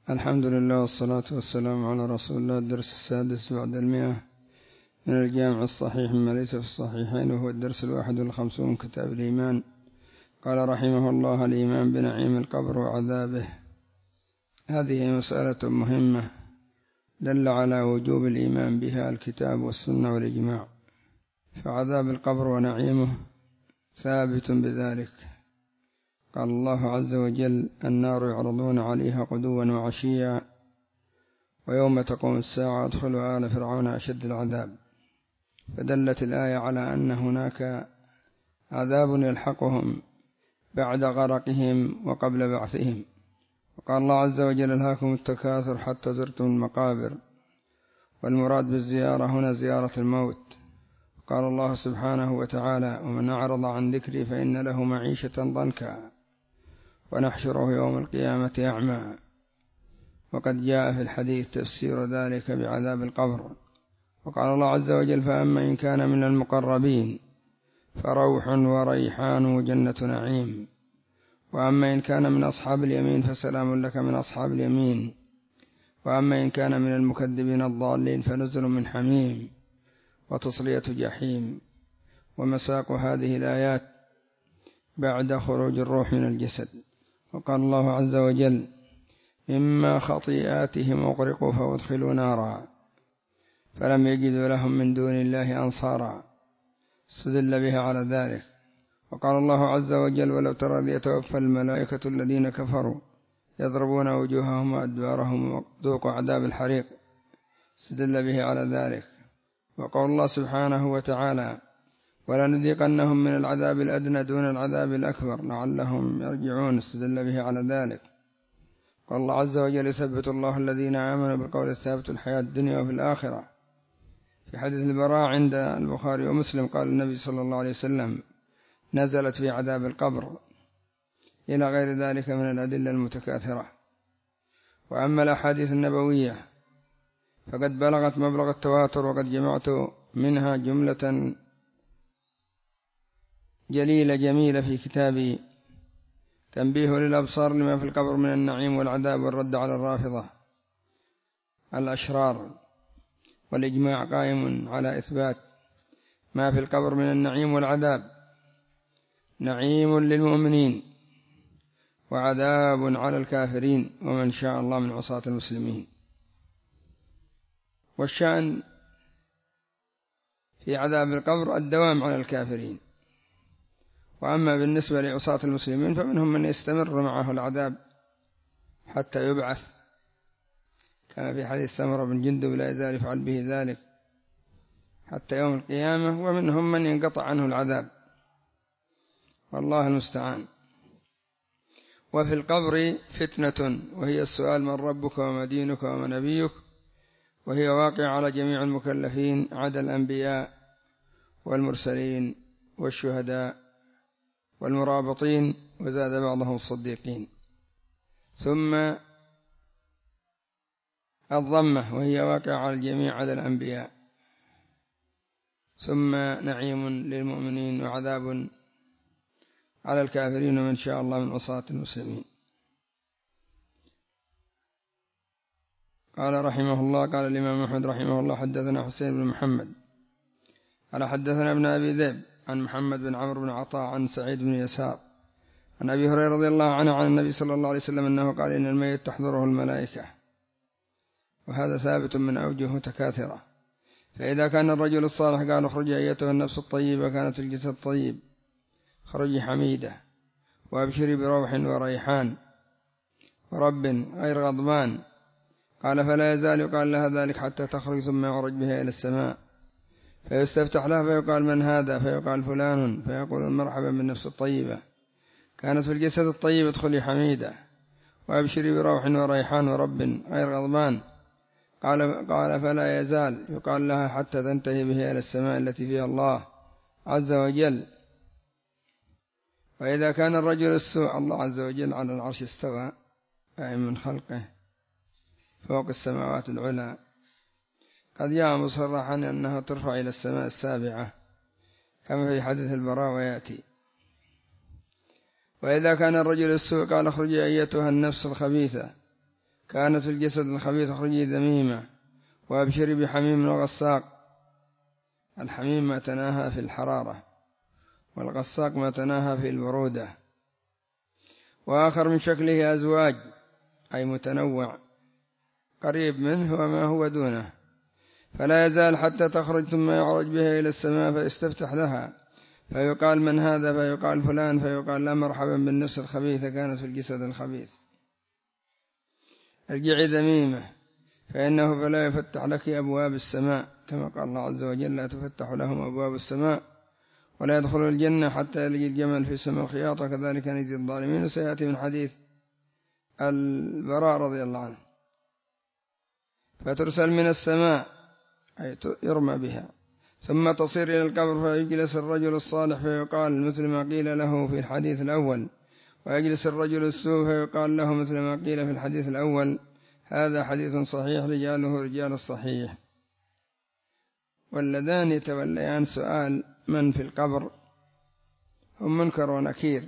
الحمد لله والصلاة والسلام على رسول الله. الدرس السادس بعد 100 من الجامع الصحيح مما ليس في الصحيحين، وهو الدرس 51 من كتاب الإيمان. قال رحمه الله: الإيمان بنعيم القبر وعذابه. هذه مسألة مهمة دل على وجوب الإيمان بها الكتاب والسنة والإجماع، فعذاب القبر ونعيمه ثابت بذلك. قال الله عز وجل: النار يعرضون عليها غدوا وعشيا ويوم تقوم الساعة ادخلوا آل فرعون أشد العذاب. فدلت الآية على أن هناك عذاب يلحقهم بعد غرقهم وقبل بعثهم. وقال الله عز وجل: ألهاكم التكاثر حتى زرتم المقابر. والمراد بالزيارة هنا زيارة الموت. قال الله سبحانه وتعالى: ومن أعرض عن ذكري فإن له معيشة ضنكا ونحشره يوم القيامة أعمى. وقد جاء في الحديث تفسير ذلك بعذاب القبر. وقال الله عز وجل: فأما إن كان من المقربين فروح وريحان وجنة نعيم، وأما إن كان من أصحاب اليمين فسلام لك من أصحاب اليمين، وأما إن كان من المكذبين الضالين فنزل من حميم وتصلية جحيم. ومساق هذه الآيات بعد خروج الروح من الجسد. وقال الله عز وجل: مما خطيئاتهم أغرقوا فأدخلوا نارا فلم يجدوا لهم من دون الله أنصارا. استدل بها على ذلك. وقال الله عز وجل: ولو ترى إذ يتوفى الملائكة الذين كفروا يضربون وجوههم وأدبارهم ذوقوا عذاب الحريق. استدل به على ذلك. وقال الله سبحانه وتعالى: ولنذيقنهم من العذاب الأدنى دون العذاب الأكبر لعلهم يرجعون. استدل به على ذلك. قال الله عز وجل: يثبت الله الذين آمنوا بالقول الثابت في الحياة الدنيا وفي الآخرة. في حديث البراء عند البخاري ومسلم قال النبي صلى الله عليه وسلم: نزلت في عذاب القبر، إلى غير ذلك من الأدلة المتكاثرة. وأما الأحاديث النبوية فقد بلغت مبلغ التواتر، وقد جمعت منها جملة جميلة في كتابي تنبيه للأبصار لما في القبر من النعيم والعذاب والرد على الرافضة الأشرار. والإجماع قائم على إثبات ما في القبر من النعيم والعذاب. نعيم للمؤمنين وعذاب على الكافرين ومن شاء الله من عصاة المسلمين. والشأن في عذاب القبر الدوام على الكافرين. وأما بالنسبة لعصاة المسلمين فمنهم من يستمر معه العذاب حتى يبعث، كما في حديث سمرة بن جندب: لا يزال يفعل به ذلك حتى يوم القيامة. ومنهم من ينقطع عنه العذاب، والله المستعان. وفي القبر فتنة، وهي السؤال: من ربك وما دينك وما نبيك، وهي واقعة على جميع المكلفين عدا الأنبياء والمرسلين والشهداء والمرابطين، وزاد بعضهم الصديقين. ثم الضمة، وهي واقعة على الجميع عدا الأنبياء. ثم نعيم للمؤمنين وعذاب على الكافرين ومن شاء الله من عصاة المسلمين. قال رحمه الله: قال الإمام أحمد رحمه الله: حدثنا حسين بن محمد قال حدثنا ابن أبي ذئب عن محمد بن عمرو بن عطاء عن سعيد بن يسار عن أبي هريرة رضي الله عنه عن النبي صلى الله عليه وسلم أنه قال: إن الميت تحضره الملائكة. وهذا ثابت من أوجه متكاثرة. فإذا كان الرجل الصالح قال: اخرجي أيتها النفس الطيبة، كانت في الجسد الطيب، خرجي حميدة وأبشري بروح وريحان ورب غير غضبان. قال: فلا يزال يقال لها ذلك حتى تخرج، ثم يعرج بها إلى السماء فيستفتح لها فيقال: من هذا؟ فيقال: فلان. فيقول: مرحبا بالنفس الطيبة، كانت في الجسد الطيب، ادخلي حميدة وأبشري بروح وريحان ورب غير غضبان. قال: فلا يزال يقال لها حتى تنتهي بها إلى السماء التي فيها الله عز وجل. وإذا كان الرجل السوء، الله عز وجل على العرش استوى قائم من خلقه فوق السماوات العلى، قد جاء مصرحا أنها ترفع إلى السماء السابعة كما في حديث البراء ويأتي. وإذا كان الرجل السوء قال: اخرجي أيتها النفس الخبيثة، كانت في الجسد الخبيث اخرجي ذميمة وأبشري بحميم وغساق. الحميم ما تناهى في الحرارة، والغساق ما تناهى في البرودة. وآخر من شكله أزواج، أي متنوع، قريب منه وما هو دونه، فلا يزال حتى تخرج ثم يعرج بها إلى السماء فيستفتح لها فيقال من هذا، فيقال فلان، فيقال لا مرحبا بالنفس الخبيثة كانت في الجسد الخبيث. ارجعي ذميمة فإنه فلا يفتح لك أبواب السماء، كما قال الله عز وجل لا تفتح لهم أبواب السماء ولا يدخل الجنة حتى يلج الجمل في سم الخياطة كذلك نجزي الظالمين. وسيأتي من حديث البراء رضي الله عنه. فترسل من السماء أي يرمى بها، ثم تصير إلى القبر فيجلس الرجل الصالح فيقال مثل ما قيل له في الحديث الأول، ويجلس الرجل السوء فيقال له مثل ما قيل في الحديث الأول. هذا حديث صحيح رجاله رجال الصحيح. واللذان يتوليان سؤال من في القبر هم منكر ونكير،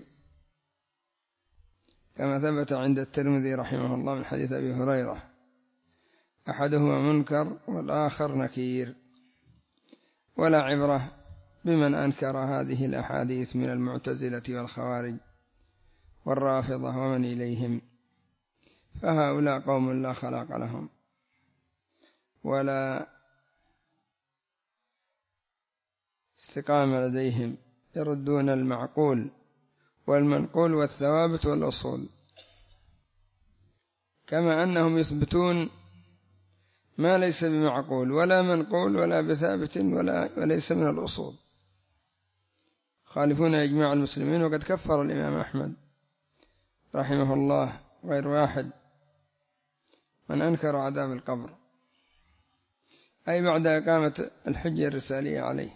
كما ثبت عند الترمذي رحمه الله من حديث أبي هريرة، أحدهما منكر والآخر نكير. ولا عبرة بمن أنكر هذه الأحاديث من المعتزلة والخوارج والرافضة ومن إليهم، فهؤلاء قوم لا خلاق لهم ولا استقامة لديهم، يردون المعقول والمنقول والثوابت والأصول، كما أنهم يثبتون ما ليس بمعقول ولا منقول ولا بثابت وليس من الأصول، خالفون إجماع المسلمين. وقد كفر الإمام أحمد رحمه الله غير واحد من أنكر عذاب القبر، أي بعد إقامة الحجة الرسالية عليه.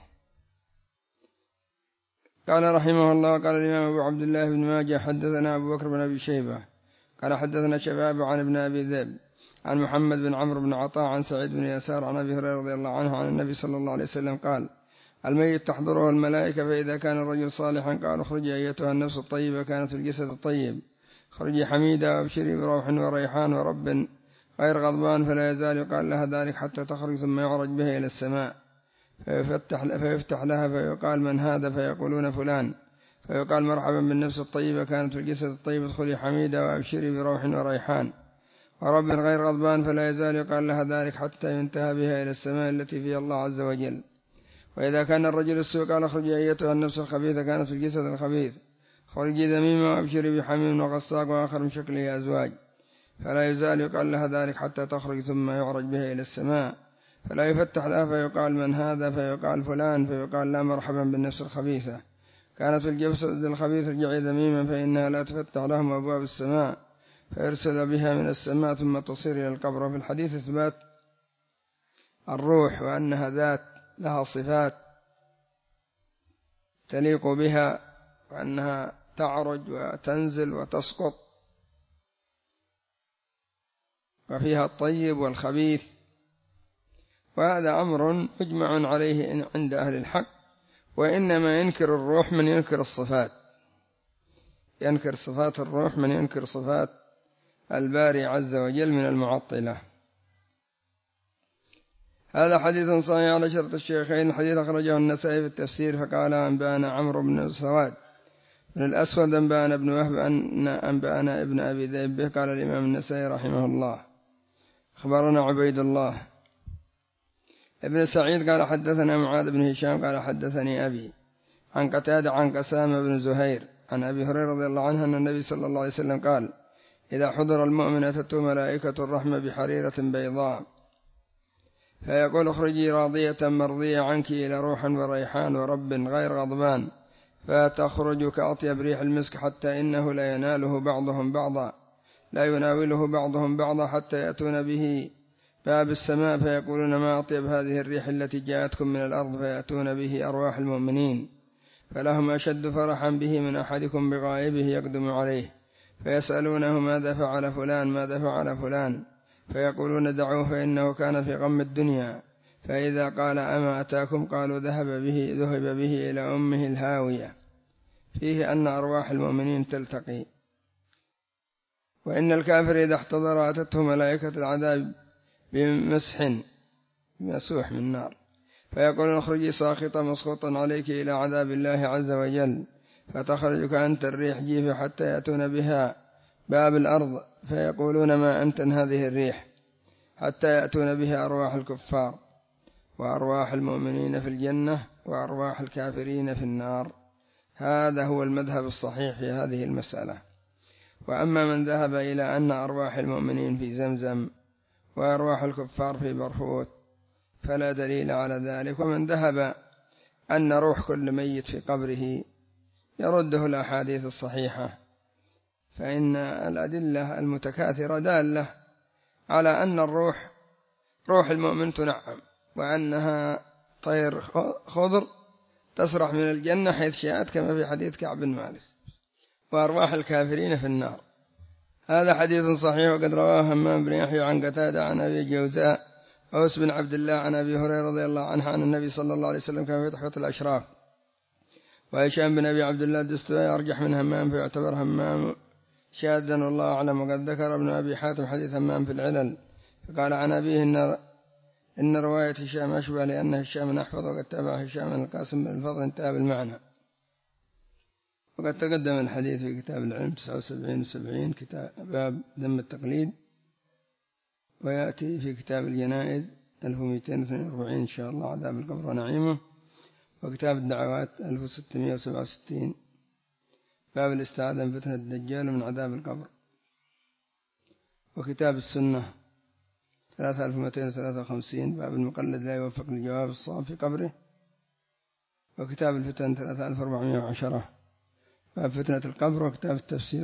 قال رحمه الله قال الإمام أبو عبد الله بن ماجه حدثنا أبو بكر بن أبي شيبة قال حدثنا شباب عن ابن أبي ذئب عن محمد بن عمرو بن عطاء عن سعيد بن يسار عن أبي هريرة رضي الله عنه عن النبي صلى الله عليه وسلم قال الميت تحضره الملائكة، فإذا كان الرجل صالحا قال اخرجي أيتها النفس الطيبة كانت في الجسد الطيب، اخرجي حميدة وابشري بروح وريحان ورب غير غضبان، فلا يزال يقال لها ذلك حتى تخرج ثم يعرج بها إلى السماء فيفتح لها فيقال من هذا، فيقولون فلان، فيقال مرحبا بالنفس الطيبة كانت في الجسد الطيب، ادخلي حميدة وابشري بروح وريحان ورب غير غضبان، فلا يزال يقال لها ذلك حتى ينتهى بها إلى السماء التي فيها الله عز وجل. وإذا كان الرجل السوء قال اخرجي أيتها النفس الخبيثة كانت في الجسد الخبيث، اخرجي ذميمة وابشري بحميم وغساق وآخر من شكله أزواج، فلا يزال يقال لها ذلك حتى تخرج ثم يعرج بها إلى السماء، فلا يفتح لها فيقال من هذا، فيقال فلان، فيقال لا مرحبا بالنفس الخبيثة كانت في الجسد الخبيث، ارجعي ذميما فإنها لا تفتح لهم أبواب السماء، فيرسل بها من السماء ثم تصير إلى القبر. في الحديث إثبات الروح وأنها ذات لها صفات تليق بها، وأنها تعرج وتنزل وتسقط، وفيها الطيب والخبيث، وهذا أمر مجمع عليه عند أهل الحق. وإنما ينكر الروح من ينكر الصفات، ينكر صفات الروح من ينكر صفات الباري عز وجل من المعطلة. هذا حديث صحيح على شرط الشيخين. الحديث أخرجه النسائي في التفسير فقال أنبأنا عمرو بن سواد بن الأسود أنبأنا ابن وهب أنبأنا ابن أبي ذئب به. قال الإمام النسائي رحمه الله أخبرنا عبيد الله ابن سعيد قال حدثنا معاذ بن هشام قال حدثني أبي عن قتادة عن قسامة بن زهير عن أبي هريرة رضي الله عنه أن النبي صلى الله عليه وسلم قال إذا حضر المؤمن أتته ملائكة الرحمة بحريرة بيضاء فيقول اخرجي راضية مرضية عنك إلى روح وريحان ورب غير غضبان، فتخرج كأطيب ريح المسك حتى إنه لا يناله بعضهم بعضا، لا يناوله بعضهم بعضا حتى يأتون به باب السماء فيقولون ما أطيب هذه الريح التي جاءتكم من الأرض، فيأتون به أرواح المؤمنين، فلهم أشد فرحا به من أحدكم بغائبه يقدم عليه، فيسألونه ماذا فعل فلان ماذا فعل فلان، فيقولون دعوه فإنه كان في غم الدنيا، فإذا قال أما أتاكم قالوا ذهب به إلى أمه الهاوية. فيه أن أرواح المؤمنين تلتقي وإن الكافر إذا احتضر أتته ملائكة العذاب بمسوح من نار فيقول اخرجي ساخطة مسخوطا عليك إلى عذاب الله عز وجل، فتخرج كأنت الريح جيف حتى يأتون بها باب الأرض فيقولون ما أنتن هذه الريح، حتى يأتون بها أرواح الكفار وأرواح المؤمنين في الجنة وأرواح الكافرين في النار. هذا هو المذهب الصحيح في هذه المسألة. وأما من ذهب إلى أن أرواح المؤمنين في زمزم وأرواح الكفار في برفوت فلا دليل على ذلك. ومن ذهب أن روح كل ميت في قبره يرده الأحاديث الصحيحة، فإن الأدلة المتكاثرة دالة على أن روح المؤمن تنعم، وأنها طير خضر تسرح من الجنة حيث شاءت كما في حديث كعب بن مالك، وأرواح الكافرين في النار. هذا حديث صحيح، وقد رواه همام بن يحيى عن قتادة عن أبي جوزاء أوس بن عبد الله عن أبي هريرة رضي الله عنه عن النبي صلى الله عليه وسلم كما في تحفة الأشراف. وهشام بن أبي عبد الله الدستوائي أرجح من همام فيعتبر همام شاذا والله أعلم. وقد ذكر ابن أبي حاتم حديث همام في العلل فقال عن أبيه إن رواية هشام أشبه لأن هشام أحفظ، وقد تابع هشام القاسم بن الفضل انتهى بالمعنى. وقد تقدم الحديث في كتاب العلم 79 و70 كتاب باب ذم التقليد، ويأتي في كتاب الجنائز 1242 إن شاء الله عذاب القبر ونعيمه، وكتاب الدعوات 1667 باب الاستعاذة من فتنة الدجال ومن عذاب القبر، وكتاب السنة 3253 باب المقلد لا يوفق للجواب الصواب في قبره، وكتاب الفتن 3410 باب فتنة القبر، وكتاب التفسير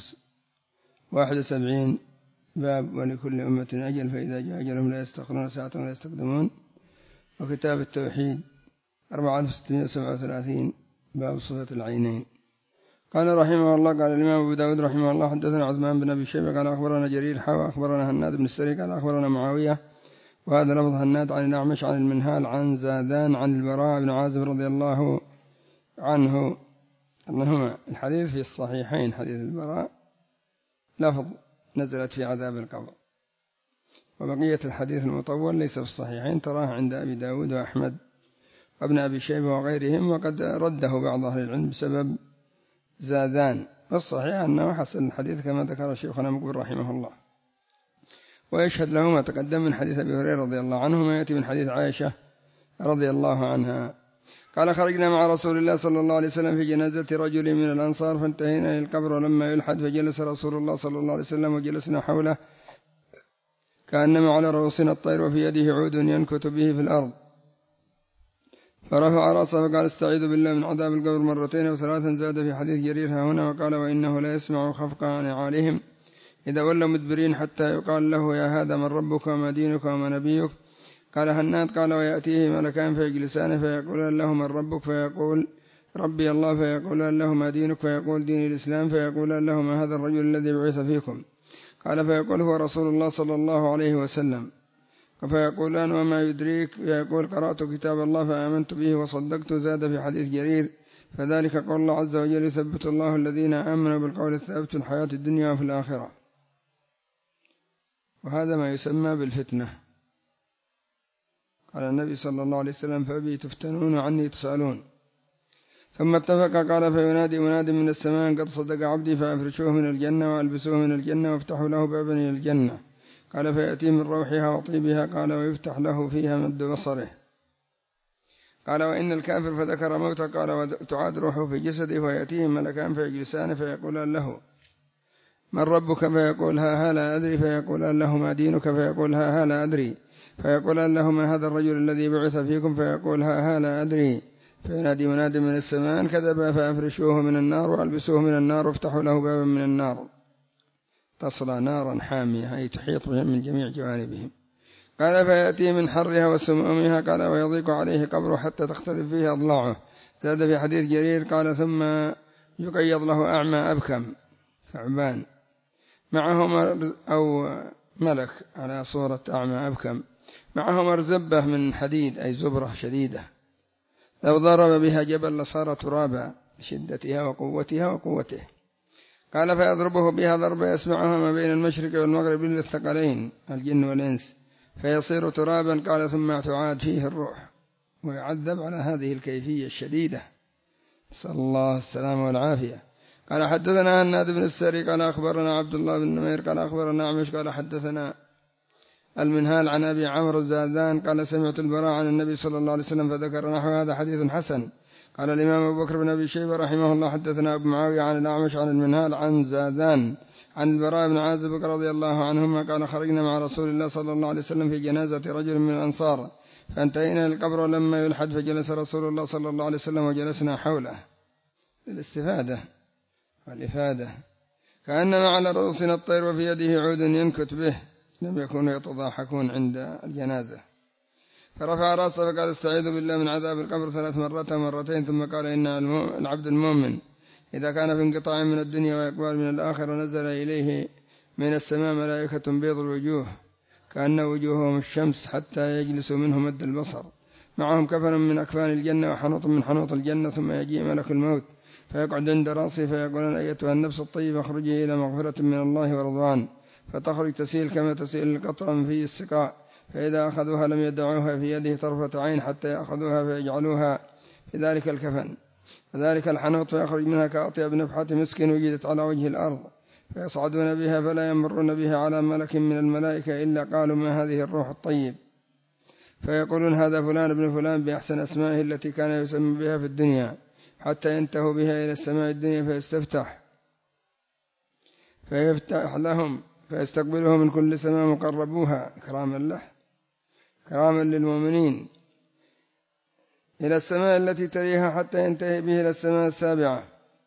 4071 باب ولكل أمة أجل فإذا جاء أجلهم لا يستأخرون ساعة ولا يستقدمون، وكتاب التوحيد 4637 باب صفة العينين. قال رحمه الله قال الإمام أبو داود رحمه الله حدثنا عثمان بن أبي شيبة قال أخبرنا جرير حوى أخبرنا هناد بن السري قال أخبرنا معاوية وهذا لفظ هناد عن الأعمش عن المنهال عن زادان عن البراء بن عازب رضي الله عنه أنهما الحديث في الصحيحين حديث البراء لفظ نزلت في عذاب القبر، وبقية الحديث المطول ليس في الصحيحين تراه عند أبي داود وأحمد وابن أبي شيبة وغيرهم، وقد رده بعض أهل العلم بسبب زادان، والصحيح أنه حسن الحديث كما ذكر شيخنا مقبل رحمه الله. ويشهد له ما تقدم من حديث أبي هريرة رضي الله عنه ما يأتي من حديث عائشة رضي الله عنها قال خرجنا مع رسول الله صلى الله عليه وسلم في جنازة رجل من الأنصار فانتهينا إلى القبر ولما يلحد فجلس رسول الله صلى الله عليه وسلم وجلسنا حوله كأنما على رؤوسنا الطير وفي يده عود ينكت به في الأرض، فرفع رأسه فقال استعيذ بالله من عذاب القبر مرتين وثلاثا. زاد في حديث جرير هنا وقال وإنه لا يسمع خفق نعالهم إذا ولوا مدبرين حتى يقال له يا هذا من ربك وما دينك وما نبيك. قال هناد قال ويأتيه ملكان فيجلسان فيقولان له من ربك فيقول ربي الله، فيقولان له ما دينك فيقول دين الإسلام، فيقولان له ما هذا الرجل الذي بعث فيكم؟ قال فيقول هو رسول الله صلى الله عليه وسلم، فيقولان وما يدريك؟ فيقول قرأت كتاب الله فآمنت به وصدقت. زاد في حديث جرير فذلك قول الله عز وجل يثبت الله الذين آمنوا بالقول الثابت في الحياة الدنيا وفي الآخرة، وهذا ما يسمى بالفتنة. قال النبي صلى الله عليه وسلم فأبي تفتنون وعني تسألون. ثم اتفق قال فينادي مناد من السماء قد صدق عبدي فأفرشوه من الجنة وألبسوه من الجنة وافتحوا له بابا إلى الجنة. قال فيأتي من روحها وطيبها قال ويفتح له فيها مد بصره. قال وإن الكافر فذكر موته قال وتعاد روحه في جسده ويأتيه ملكان فيجلسان فيقولان له من ربك؟ فيقول ها لا أدري. فيقولان له ما دينك؟ فيقول ها لا أدري. فيقولان له ما هذا الرجل الذي بعث فيكم؟ فيقول ها لا أدري. فينادي مناد من السماء كذب فأفرشوه من النار وألبسوه من النار وافتحوا له بابا من النار تصلى نارا حامية أي تحيط بهم من جميع جوانبهم. قال فيأتي من حرها وسمومها قال ويضيق عليه قبره حتى تختلف فيه أضلاعه. زاد في حديث جرير قال ثم يقيض له أعمى أبكم ثعبان معه أو ملك على صورة أعمى أبكم معه مرزبة من حديد أي زبرة شديدة لو ضرب بها جبل لصار ترابا شدتها وقوتها وقوته. قال فيضربه بها ضربة يسمعها ما بين المشرق والمغرب للثقلين الجن والإنس فيصير ترابا. قال ثم تعاد فيه الروح ويعذب على هذه الكيفية الشديدة، نسأل الله السلامة والعافية. قال حدثنا هناد بن السري قال أخبرنا عبد الله بن نمير قال أخبرنا أعمش قال حدثنا المنهال عن أبي عمرو الزاذان قال سمعت البراء عن النبي صلى الله عليه وسلم فذكر نحو هذا حديث حسن. قال الإمام أبو بكر بن أبي شيبة رحمه الله حدثنا أبو معاوية عن الأعمش عن المنهال عن زاذان عن البراء بن عازب رضي الله عنهما قال خرجنا مع رسول الله صلى الله عليه وسلم في جنازة رجل من الأنصار فانتهينا للقبر ولما يلحد فجلس رسول الله صلى الله عليه وسلم وجلسنا حوله للاستفادة والإفادة كأنما على رؤوسنا الطير وفي يده عود ينكت به، لم يكونوا يتضاحكون عند الجنازة. فرفع رأسه فقال استعيذ بالله من عذاب القبر 3 مرات مرتين ثم قال إن العبد المؤمن إذا كان في انقطاع من الدنيا وإقبال من الآخرة نزل إليه من السماء ملائكة بيض الوجوه كأن وجوههم الشمس حتى يجلسوا منه مد البصر معهم كفن من أكفان الجنة وحنوط من حنوط الجنة ثم يجيء ملك الموت فيقعد عند رأسه فيقول أيتها النفس الطيبة اخرجي إلى مغفرة من الله ورضوان فتخرج تسيل كما تسيل القطرة من في السقاء فإذا أخذوها لم يدعوها في يده طرفة عين حتى يأخذوها فيجعلوها في ذلك الكفن وذلك الحنوط فيخرج منها كأطيب نفحة مسك وجدت على وجه الأرض فيصعدون بها فلا يمرون بها على ملك من الملائكة إلا قالوا ما هذه الروح الطيب فيقولون هذا فلان ابن فلان بأحسن أسمائه التي كان يسمى بها في الدنيا حتى ينتهوا بها إلى السماء الدنيا فيفتح لهم فيستقبله من كل سماء مقربوها كراما للمؤمنين إلى السماء التي تليها حتى ينتهي به إلى السماء السابعة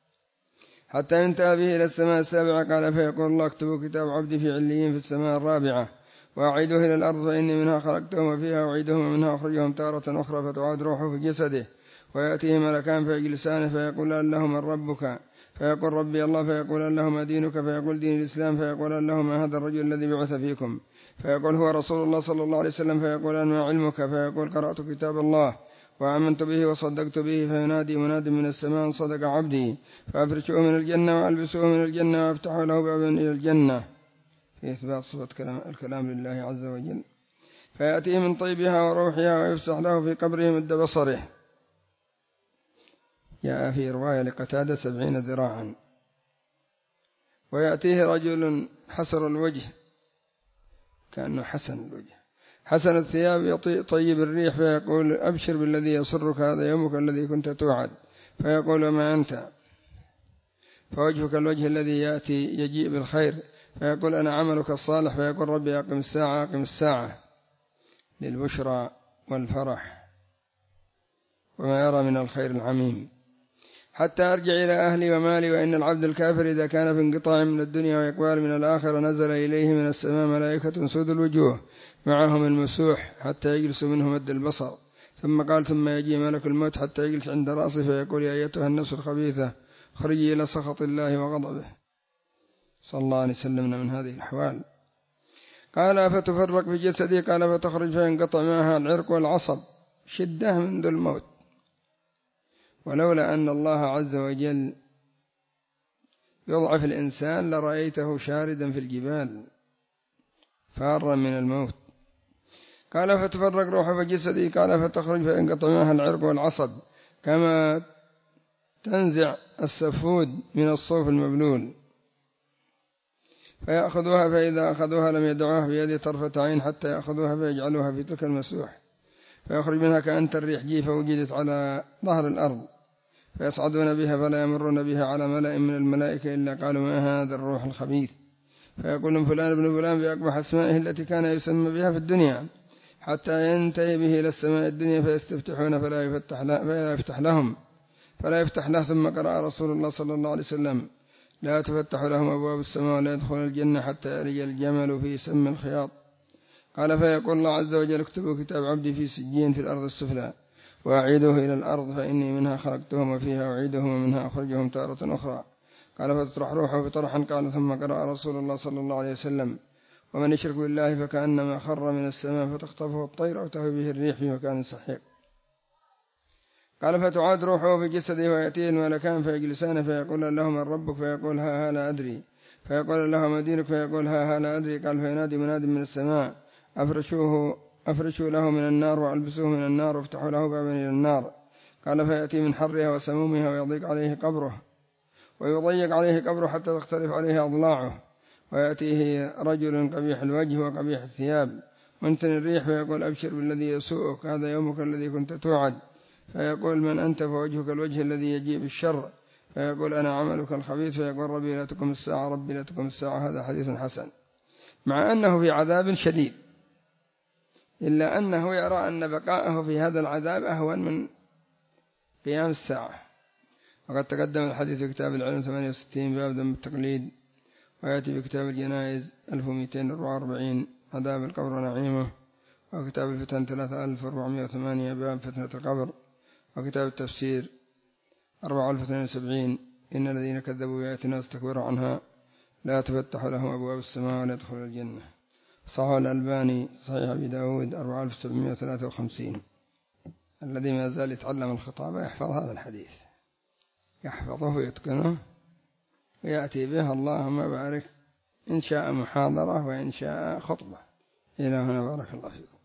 قال فيقول الله اكتبوا كتاب عبدي في عليين في السماء الرابعة وأعيدوه إلى الأرض فإني منها خلقتهم وفيها أعيدهم ومنها أخرجهم تارة أخرى فتعاد روحه في جسده ويأتيه ملكان فيجلسانه فيقولان له من ربك فيقول ربي الله فيقولان له ما دينك فيقول دين الإسلام فيقولان له ما هذا الرجل الذي بعث فيكم فيقول هو رسول الله صلى الله عليه وسلم فيقولان ما علمك فيقول قرأت كتاب الله وآمنت به وصدقت به فينادي مناد من السماء صدق عبدي فأفرشوه من الجنة وألبسوه من الجنة وأفتحوا له بابا إلى الجنة في إثبات صفة الكلام لله عز وجل فيأتيه من طيبها وروحها ويفسح له في قبره مد بصره. جاء في رواية لقتادة 70 ذراعا. ويأتيه رجل حسر الوجه كأنه حسن الوجه حسن الثياب طيب الريح فيقول أبشر بالذي يسرك هذا يومك الذي كنت توعد فيقول ما أنت فوجهك الوجه الذي يأتي يجيء بالخير فيقول أنا عملك الصالح فيقول ربي أقم الساعة للبشرى والفرح وما يرى من الخير العميم حتى أرجع إلى أهلي ومالي. وإن العبد الكافر إذا كان في انقطاع من الدنيا وإقبال من الآخرة نزل إليه من السماء ملائكة سود الوجوه معهم المسوح حتى يجلس منه مد البصر ثم يجي ملك الموت حتى يجلس عند رأسه فيقول يا أيتها النفس الخبيثة خرجي إلى سخط الله وغضبه صلى الله عليه وسلم من هذه الأحوال. قال فتفرق في جسدي قال فتخرج فينقطع معها العرق والعصب شدة منذ الموت ولولا أن الله عز وجل يضعف الإنسان لرأيته شاردا في الجبال فارا من الموت. قال فتفرق روحه في جسدي قال فتخرج فينقطع معها العرق والعصب كما تنزع السفود من الصوف المبلول فيأخذوها فإذا أخذوها لم يدعوها بيد طرفة عين حتى يأخذوها فيجعلوها في تلك المسوح فيخرج منها كأنت الريح جيفة وجدت على ظهر الأرض فيصعدون بها فلا يمرون بها على ملأ من الملائكة إلا قالوا ما هذا الروح الخبيث فيقول فلان ابن فلان بأقبح أسمائه التي كان يسمى بها في الدنيا حتى ينتهي به إلى السماء الدنيا فيستفتحون فلا يفتح له ثم قرأ رسول الله صلى الله عليه وسلم لا تفتح لهم أبواب السماء ولا يدخل الجنة حتى يلج الجمل في سم الخياط. قال فيقول الله عز وجل اكتبوا كتاب عبدي في سجين في الأرض السفلى وأعيدوه إلى الأرض فإني منها خلقتهم وفيها أعيدهم ومنها أخرجهم تارة أخرى. قال فتطرح روحه بطرحا قال ثم قرأ رسول الله صلى الله عليه وسلم ومن يشرك بالله فكأنما خر من السماء فتخطفه الطير أو تهوي به الريح في مكان سحيق. قال فتعاد روحه في جسده ويأتيه الملكان فيجلسان فيقول له من ربك فيقول ها لا أدري فيقول له ما دينك فيقول ها لا أدري قال فينادي مناد من السماء أفرشوا له من النار وألبسوه من النار وافتحوا له بابا إلى النار. قال فيأتي من حرها وسمومها ويضيق عليه قبره حتى تختلف عليه أضلاعه. ويأتيه رجل قبيح الوجه وقبيح الثياب منتن الريح فيقول أبشر بالذي يسوءك هذا يومك الذي كنت توعد. فيقول من أنت فوجهك الوجه الذي يجيء بالشر. فيقول أنا عملك الخبيث. فيقول ربي لا تقم الساعة. هذا حديث حسن. مع أنه في عذاب شديد إلا أنه يرى أن بقاءه في هذا العذاب أهون من قيام الساعة. وقد تقدم الحديث في كتاب العلم 68 باب ذم التقليد. ويأتي بكتاب الجنائز 1244 عذاب القبر ونعيمه. وكتاب الفتن 3408 باب فتنة القبر. وكتاب التفسير 4072 إن الذين كذبوا بآياتنا واستكبروا عنها لا تفتح لهم أبواب السماء ولا يدخلون الجنة. صحيح الألباني صحيح أبي داود 4753. الذي ما زال يتعلم الخطابة يحفظ هذا الحديث، يحفظه ويتقنه ويأتي به. اللهم بارك إن شاء محاضرة وإن شاء خطبة. إلى هنا بارك الله فيكم.